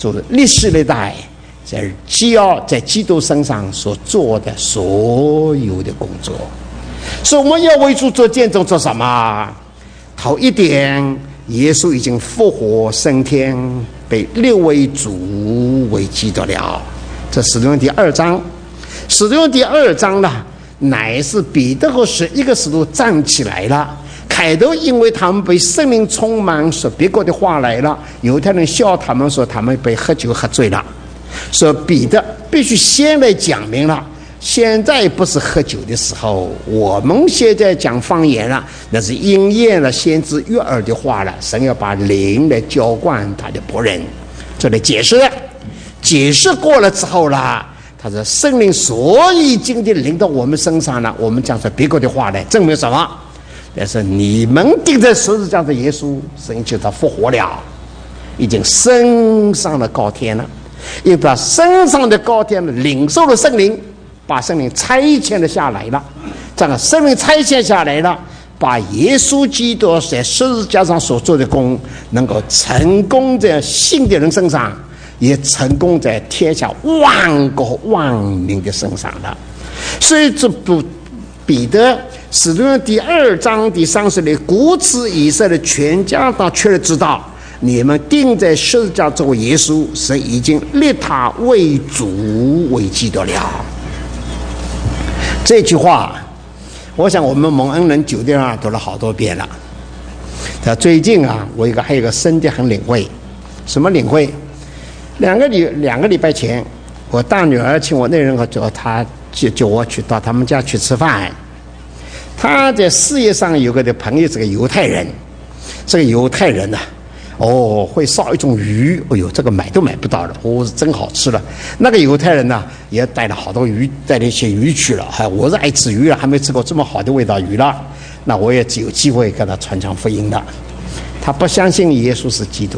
就是历世历代在基督身上所做的所有的工作。所以我们要为主做见证，做什么？头一点，耶稣已经复活升天，被立为主为基督了。这使徒行传第2章，使徒行传第2章呢，乃是彼得和11个使徒站起来了。开头因为他们被圣灵充满，说别国的话来了，犹太人笑他们，说他们被喝酒喝醉了。说彼得必须先来讲明了，现在不是喝酒的时候，我们现在讲方言了，那是应验了先知约珥的话了。神要把灵来浇灌他的仆人，这里解释过了之后了，他说圣灵所以今天临到我们身上了，我们讲出别国的话来，证明什么？但是你们钉在十字架的耶稣，神就他复活了，已经升上了高天了。因为他升上的高天领受了圣灵，把圣灵差遣了下来了。这个圣灵差遣下来了，把耶稣基督在十字架上所做的功，能够成功在信的人身上，也成功在天下万国万民的身上了。所以这部彼得使徒行传第2章第30节，故此以色列全家都确认知道，你们钉在十字架这位耶稣，神已经立他为主为基督了。这句话，我想我们蒙恩人酒店读了好多遍了。最近我还有一个深的很领会，什么领会？两个礼拜前，我大女儿请我内人和她叫我去到他们家去吃饭。他在事业上有个的朋友是个犹太人，这个犹太人会烧一种鱼，这个买都买不到了，真好吃了。那个犹太人呢，也带了好多鱼，带了一些鱼去了。我是爱吃鱼了，还没吃过这么好的味道鱼了。那我也只有机会跟他传讲福音了。他不相信耶稣是基督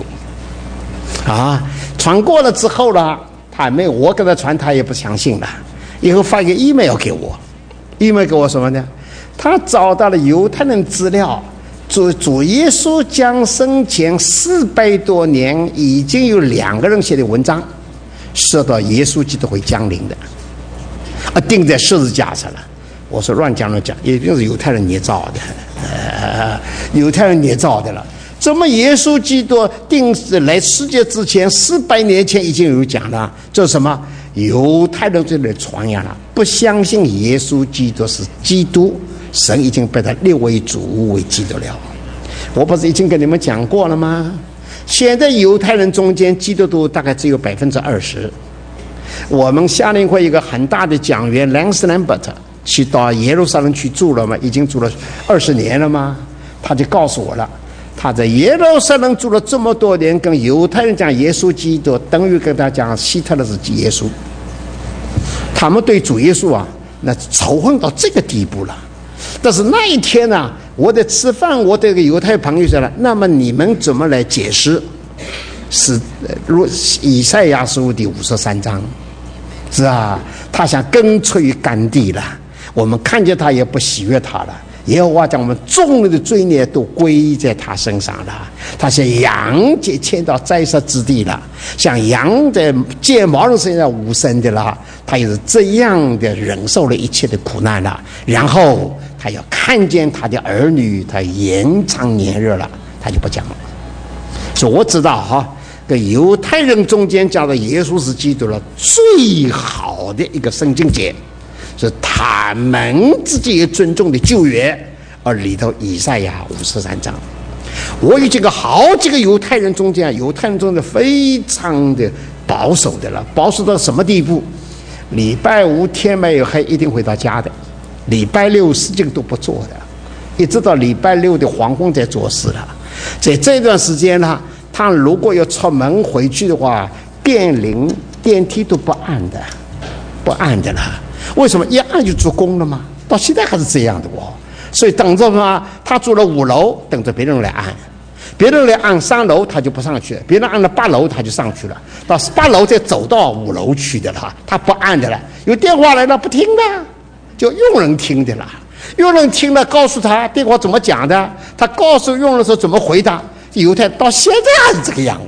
传过了之后呢，我跟他传，他也不相信了。以后发一个 email 给我 ，email 给我什么呢？他找到了犹太人资料。主耶稣降生前400多年，已经有2个人写的文章，说到耶稣基督会降临的，钉在十字架上了。我说乱讲，一定是犹太人捏造的，犹太人捏造的了。怎么耶稣基督钉来世界之前400年前已经有讲了？这是什么？犹太人这里传扬了，不相信耶稣基督是基督。神已经被他立为主为基督了。我不是已经跟你们讲过了吗？现在犹太人中间基督徒大概只有20%。我们夏令会一个很大的讲员 Lance Lambert 去到耶路撒冷去住了嘛，已经住了20年了嘛。他就告诉我了，他在耶路撒冷住了这么多年，跟犹太人讲耶稣基督，等于跟他讲希特勒是耶稣。他们对主耶稣那仇恨到这个地步了。但是那一天呢，我在吃饭，我这个犹太朋友说了，那么你们怎么来解释是以赛亚书第53章？是他想根除于干地了，我们看见他也不喜悦他了。耶和华将我们众人的罪孽都归在他身上了。他像羊被牵到宰杀之地了，像羊在剪毛人身上无声的了。他也是这样的忍受了一切的苦难了。然后他要看见他的儿女，他延长年日了，他就不讲了。所以我知道跟犹太人中间讲的耶稣是基督了，最好的一个圣经节。是他们自己也尊重的旧约，而里头以赛亚53章。我有好几个犹太人中间非常的保守的了，保守到什么地步？礼拜5天没有黑一定回到家的，礼拜6事情都不做的，一直到礼拜6的黄昏才做事了。在这段时间呢，他如果要出门回去的话，电铃电梯都不按的了。为什么一按就做工了吗？到现在还是这样的所以等着他住了5楼，等着别人来按，别人来按3楼他就不上去，别人按了8楼他就上去了，到8楼再走到5楼去的了，他不按的了。有电话来了不听的，就佣人听的了。佣人听了告诉他电话怎么讲的，他告诉佣人说怎么回答。犹太到现在还是这个样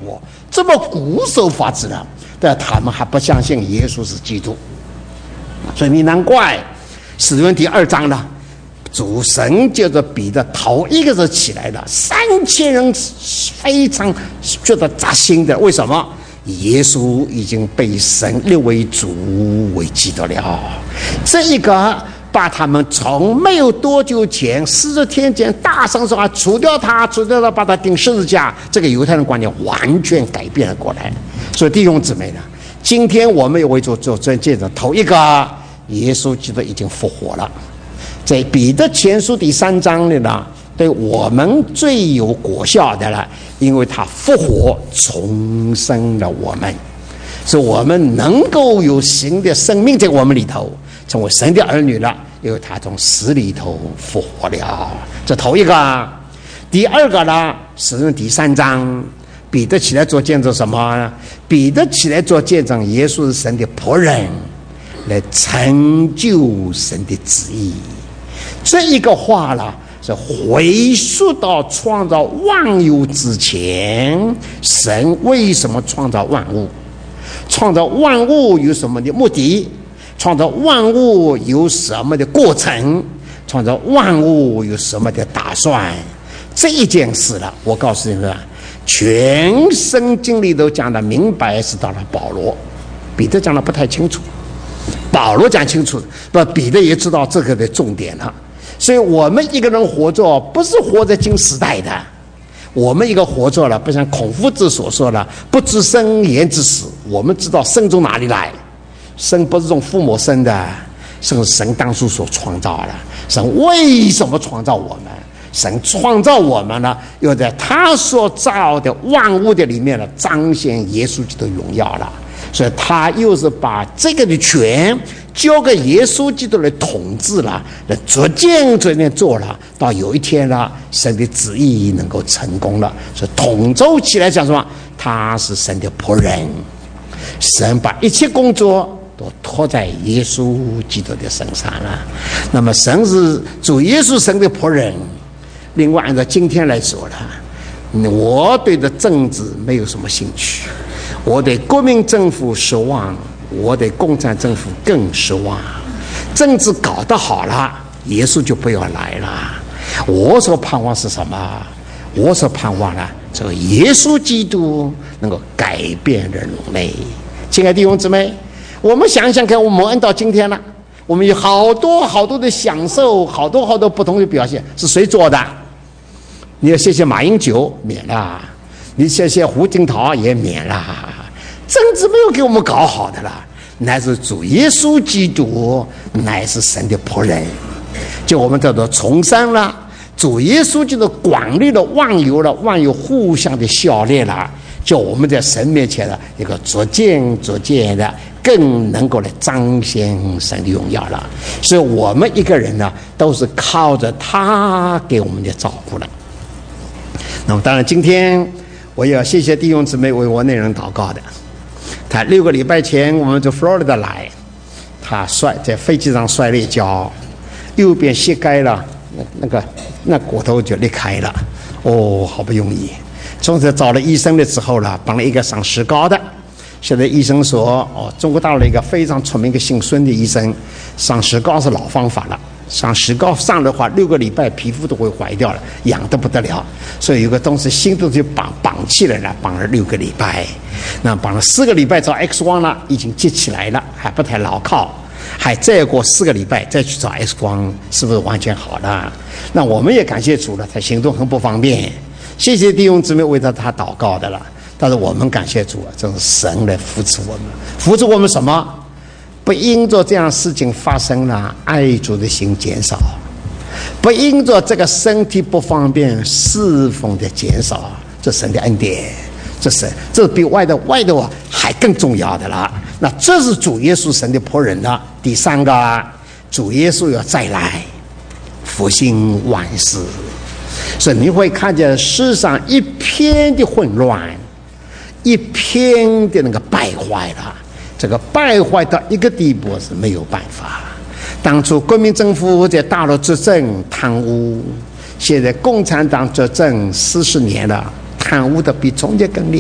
这么固守法治了，但他们还不相信耶稣是基督。所以你难怪使徒行传第2章呢，主神借着彼得头一个人起来了，3000人非常觉得扎心的。为什么？耶稣已经被神立为主为基督了。这一个把他们从没有多久前40天前大声说话除掉他，把他钉十字架，这个犹太人观念完全改变了过来。所以弟兄姊妹呢，今天我们也为主做见证。头一个，耶稣基督已经复活了。在彼得前书第3章里呢，对我们最有果效的了，因为他复活重生了我们，所以我们能够有新的生命在我们里头，成为神的儿女了，因为他从死里头复活了。这头一个。第二个呢，是第3章，彼得起来做见证什么？彼得起来做见证，耶稣是神的仆人，来成就神的旨意。这一个话呢，是回溯到创造万有之前，神为什么创造万物？创造万物有什么的目的？创造万物有什么的过程？创造万物有什么的打算？这一件事了，我告诉你们，全圣经里都讲的明白，是到了保罗，彼得讲的不太清楚，保罗讲清楚，那彼得也知道这个的重点了。所以我们一个人活着，不是活在今时代的，我们一个活着了，不像孔夫子所说的不知生焉知死。我们知道生从哪里来，生不是从父母生的，是神当初所创造的。神为什么创造我们？神创造我们呢，又在他所造的万物的里面呢，彰显耶稣基督的荣耀了。所以他又是把这个的权交给耶稣基督来统治了，来逐渐做了，到有一天呢，神的旨意能够成功了。所以统筹起来讲什么？他是神的仆人，神把一切工作都托在耶稣基督的身上了。那么神是主耶稣神的仆人。另外按照今天来说呢，我对的政治没有什么兴趣，我对国民政府失望，我对共产政府更失望。政治搞得好了，耶稣就不要来了。我所盼望是什么？我所盼望呢，这个耶稣基督能够改变人类。亲爱的弟兄姊妹，我们想想看，我们按到今天了，我们有好多的享受，好多不同的表现，是谁做的？你要谢谢马英九，免了；你谢谢胡锦涛，也免了。政治没有给我们搞好的了，乃是主耶稣基督，乃是神的仆人。就我们叫做重生了，主耶稣基督广立了万有了，万有互相的效力了，就我们在神面前的一个逐渐的更能够来彰显神的荣耀了。所以我们一个人呢，都是靠着他给我们的照顾了。那么当然今天我也要谢谢弟兄姊妹为我内人祷告的。他6个礼拜前我们从 Florida 来，他在飞机上摔了一跤，右边膝盖了那骨头就裂开了。好不容易从此找了医生的时候了，帮了一个上石膏的。现在医生说中国大陆一个非常出名的姓孙的医生，上石膏是老方法了，上石膏上的话6个礼拜皮肤都会坏掉了，痒得不得了。所以有个东西新的就绑起来了，绑了6个礼拜。那绑了4个礼拜找 X 光了，已经接起来了，还不太牢靠，还再过4个礼拜再去找 X 光，是不是完全好了？那我们也感谢主了，他行动很不方便，谢谢弟兄姊妹为他祷告的了。但是我们感谢主，这是神来扶持我们。扶持我们什么？不因着这样事情发生了，爱主的心减少；不因着这个身体不方便，侍奉的减少。这神的恩典，这比外的还更重要的了。那这是主耶稣神的仆人的。第3个，主耶稣要再来复兴万事，所以你会看见世上一片的混乱，一片的那个败坏了。这个败坏到一个地步是没有办法。当初国民政府在大陆执政贪污，现在共产党执政40年了，贪污的比从前更厉害。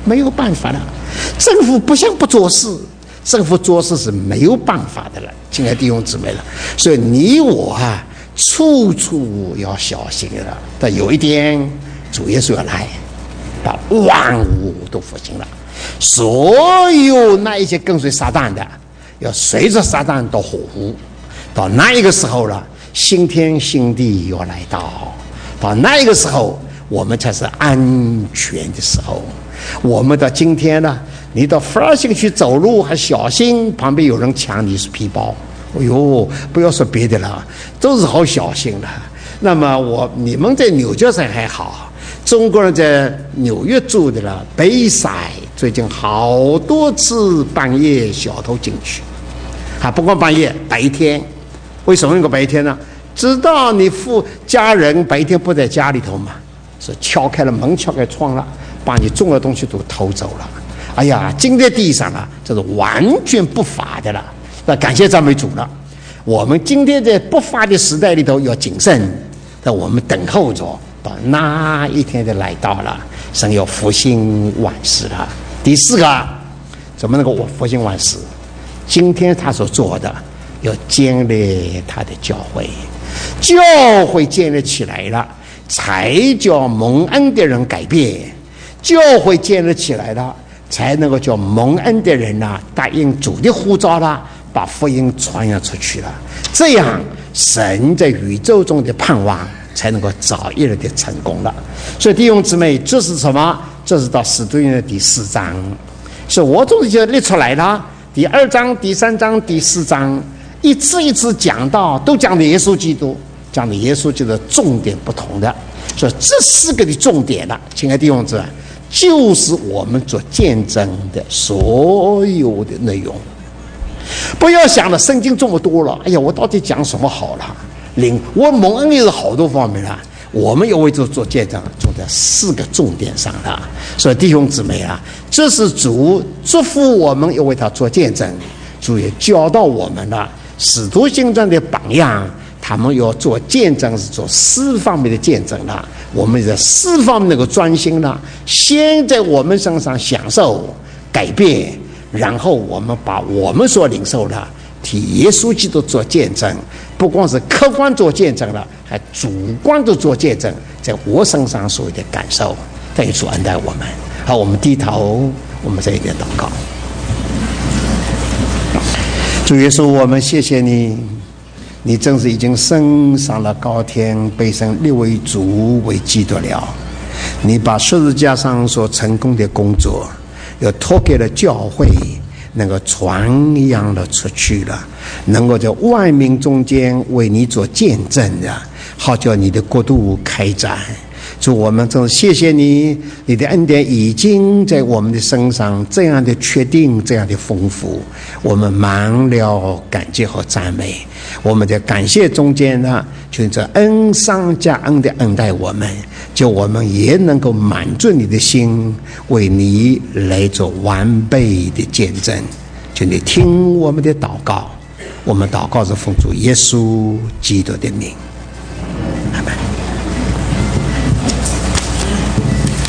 没有办法了。政府不想不做事，政府做事是没有办法的了，亲爱的弟兄姊妹了。所以你我啊，处处要小心了。但有一天，主耶稣要来，把万物都复兴了，所有那一些跟随撒旦的，要随着撒旦到火湖。到那一个时候了，新天新地要来到，到那一个时候，我们才是安全的时候。我们到今天呢，你到福尔兴去走路还小心，旁边有人抢你是皮包。哎呦，不要说别的了，都是好小心的。那么你们在纽约山还好，中国人在纽约住的了，北塞最近好多次半夜小偷进去，还不光半夜，白天。为什么用个白天呢？知道你家人白天不在家里头嘛，是敲开了门，敲开窗了，把你重要的东西都偷走了。哎呀，今天地上了，这是完全不法的了。那感谢赞美主了。我们今天在不法的时代里头要谨慎，但我们等候着到那一天的来到了，神要复兴万事了。第四个，怎么能够复兴万事？今天他所做的，要建立他的教会，教会建立起来了，才叫蒙恩的人改变；教会建立起来了，才能够叫蒙恩的人啊答应主的呼召了，把福音传扬出去了。这样，神在宇宙中的盼望才能够早一日的成功了。所以弟兄姊妹，这是什么？这是到使徒行传的第4章，所以我总是就列出来了。第2章、第3章、第4章。一次一次讲到，都讲的耶稣基督，讲的耶稣基督的重点不同的，所以这4个的重点了，亲爱的弟兄姊妹，就是我们做见证的所有的内容。不要想了，圣经这么多了，哎呀，我到底讲什么好了？我蒙恩也是好多方面了，我们要为这做见证，做在4个重点上了。所以弟兄姊妹啊，这是主祝福我们要为他做见证，主也教导我们了。使徒行传的榜样，他们要做见证，是做4方面的见证了。我们在4方面能够专心了，先在我们身上享受改变，然后我们把我们所领受的替耶稣基督做见证，不光是客观做见证了，还主观的做见证，在我身上所有的感受。但愿主恩待我们。好，我们低头，我们在一边祷告。主耶稣，我们谢谢你，你真是已经升上了高天，被神立为主为基督了。你把十字架上所成功的工作，又托给了教会，能够传扬了出去了，能够在万民中间为你做见证的，好叫你的国度开展。主，我们真是谢谢你，你的恩典已经在我们的身上这样的确定，这样的丰富，我们满了感激和赞美。我们在感谢中间呢，就这恩上加恩的恩待我们，就我们也能够满足你的心，为你来做完备的见证。就你听我们的祷告，我们祷告是奉主耶稣基督的名。